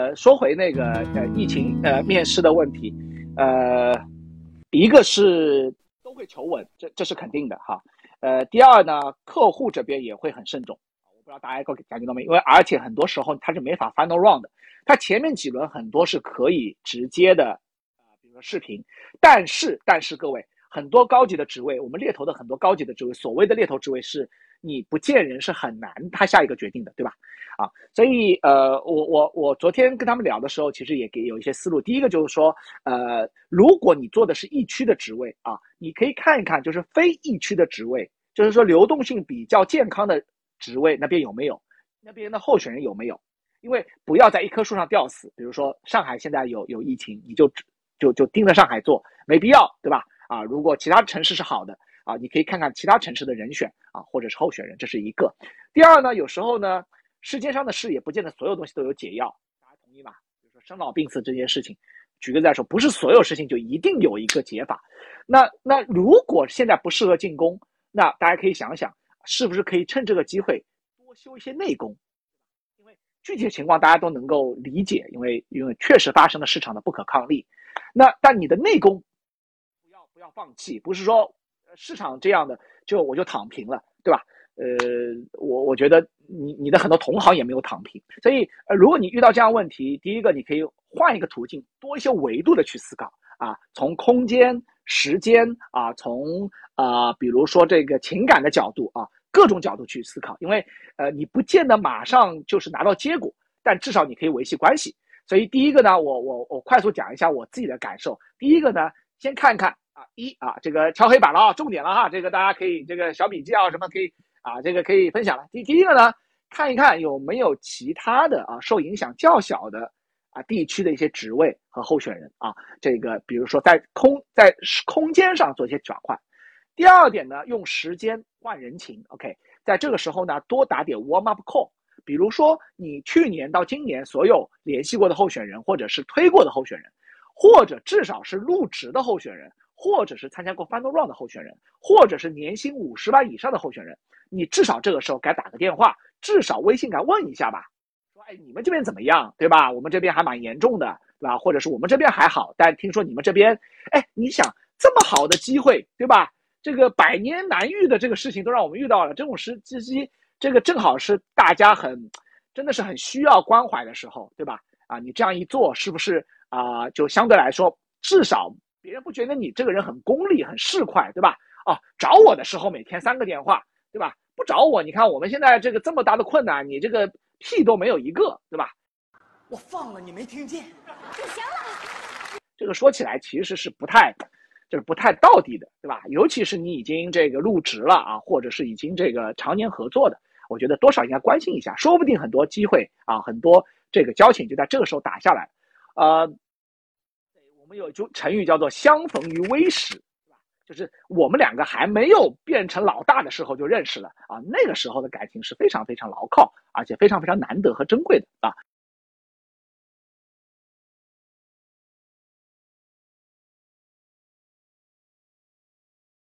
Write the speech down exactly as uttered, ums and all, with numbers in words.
呃，说回那个呃疫情呃面试的问题，呃，一个是都会求稳，这这是肯定的哈。呃，第二呢，客户这边也会很慎重。我不知道大家感觉到没？因为而且很多时候它是没法 final round 的，它前面几轮很多是可以直接的，啊、呃，比如说视频，但是但是各位，很多高级的职位，我们猎头的很多高级的职位，所谓的猎头职位是你不见人是很难他下一个决定的，对吧？啊，所以呃，我我我昨天跟他们聊的时候，其实也给有一些思路。第一个就是说，呃，如果你做的是疫区的职位啊，你可以看一看，就是非疫区的职位，就是说流动性比较健康的职位那边有没有，那边的候选人有没有？因为不要在一棵树上吊死。比如说上海现在有有疫情，你就就就盯着上海做，没必要，对吧？啊，如果其他城市是好的啊，你可以看看其他城市的人选啊，或者是候选人，这是一个。第二呢，有时候呢。世界上的事也不见得所有东西都有解药，大家同意吗？比如说生老病死这件事情，举个例来说，不是所有事情就一定有一个解法。那那如果现在不适合进攻，那大家可以想想，是不是可以趁这个机会多修一些内功？因为具体的情况大家都能够理解，因为因为确实发生了市场的不可抗力。那但你的内功不要不要放弃，不是说市场这样的就我就躺平了，对吧？呃，我我觉得你你的很多同行也没有躺平，所以呃，如果你遇到这样问题，第一个你可以换一个途径，多一些维度的去思考啊，从空间、时间啊，从啊、呃，比如说这个情感的角度啊，各种角度去思考，因为呃，你不见得马上就是拿到结果，但至少你可以维系关系。所以第一个呢，我我我快速讲一下我自己的感受。第一个呢，先看看啊，一啊，这个敲黑板了啊，重点了哈，这个大家可以这个小笔记啊什么可以。啊，这个可以分享了。第第一个呢，看一看有没有其他的啊受影响较小的啊地区的一些职位和候选人啊，这个比如说在空在空间上做一些转换。第二点呢，用时间换人情。OK， 在这个时候呢，多打点 warm up call， 比如说你去年到今年所有联系过的候选人，或者是推过的候选人，或者至少是入职的候选人，或者是参加过 final round 的候选人，或者是年薪五十万以上的候选人。你至少这个时候该打个电话，至少微信该问一下吧，说哎你们这边怎么样，对吧？我们这边还蛮严重的，对吧？或者是我们这边还好，但听说你们这边，哎，你想这么好的机会，对吧？这个百年难遇的这个事情都让我们遇到了，这种时机，这个正好是大家很真的是很需要关怀的时候，对吧？啊，你这样一做，是不是啊、呃？就相对来说，至少别人不觉得你这个人很功利、很市侩，对吧？哦，找我的时候每天三个电话。对吧？不找我，你看我们现在这个这么大的困难，你这个屁都没有一个，对吧？ 我放了，你没听见？ 不行了。 这个说起来其实是不太，就是不太道地的，对吧？尤其是你已经这个入职了啊，或者是已经这个常年合作的，我觉得多少应该关心一下，说不定很多机会啊，很多这个交情就在这个时候打下来。呃，我们有句成语叫做相逢于微时。就是我们两个还没有变成老大的时候就认识了啊，那个时候的感情是非常非常牢靠，而且非常非常难得和珍贵的啊。